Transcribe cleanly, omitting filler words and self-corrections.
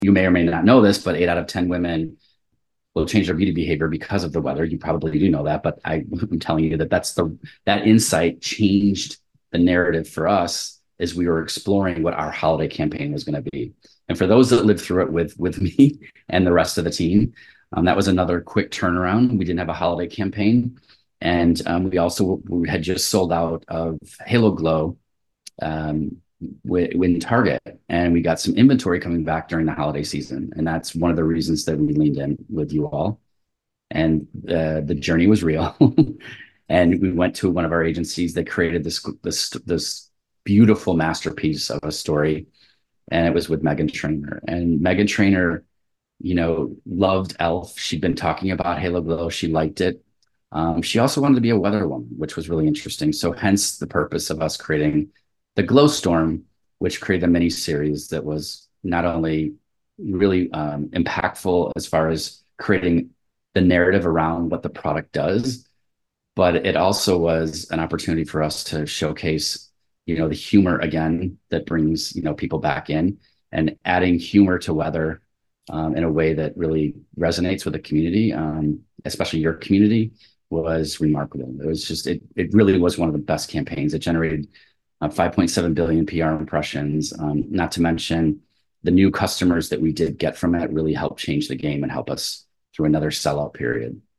you may or may not know this, but 8 out of 10 women will change their beauty behavior because of the weather. You probably do know that, but I'm telling you that that insight changed the narrative for us as we were exploring what our holiday campaign was going to be. And for those that lived through it with me and the rest of the team, that was another quick turnaround. We didn't have a holiday campaign, and we had just sold out of Halo Glow um, in Target, and we got some inventory coming back during the holiday season, and that's one of the reasons that we leaned in with you all. And the journey was real, and we went to one of our agencies that created this beautiful masterpiece of a story, and it was with Meghan Trainor. And Meghan Trainor, loved Elf. She'd been talking about Halo Glow. She liked it. She also wanted to be a weather woman, which was really interesting. So hence the purpose of us creating the Glow Storm, which created a mini series that was not only really impactful as far as creating the narrative around what the product does, but it also was an opportunity for us to showcase, the humor again that brings, people back in, and adding humor to weather in a way that really resonates with the community, especially your community, was remarkable. It really was one of the best campaigns. It generated 5.7 billion PR impressions, not to mention the new customers that we did get from it really helped change the game and help us through another sellout period.